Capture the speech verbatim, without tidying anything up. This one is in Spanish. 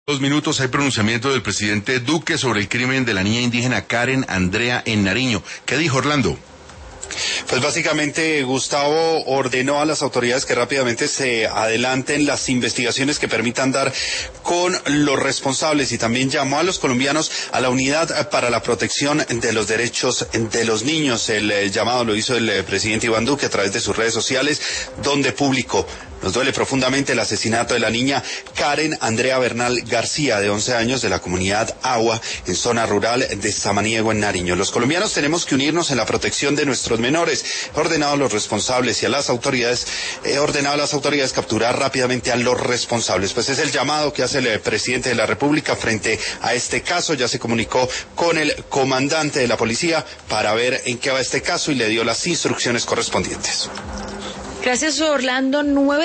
Dos minutos, hay pronunciamiento del presidente Duque sobre el crimen de la niña indígena Karen Andrea en Nariño. ¿Qué dijo Orlando? Pues básicamente Gustavo ordenó a las autoridades que rápidamente se adelanten las investigaciones que permitan dar con los responsables y también llamó a los colombianos a la unidad para la protección de los derechos de los niños. El, el llamado lo hizo el presidente Iván Duque a través de sus redes sociales, donde publicó: nos duele profundamente el asesinato de la niña Karen Andrea Bernal García, de once años, de la comunidad Agua, en zona rural de Samaniego, en Nariño. Los colombianos tenemos que unirnos en la protección de nuestros menores. He ordenado a los responsables y a las autoridades, he ordenado a las autoridades capturar rápidamente a los responsables. Pues es el llamado que hace el presidente de la República frente a este caso. Ya se comunicó con el comandante de la policía para ver en qué va este caso y le dio las instrucciones correspondientes. Gracias, Orlando. Nueve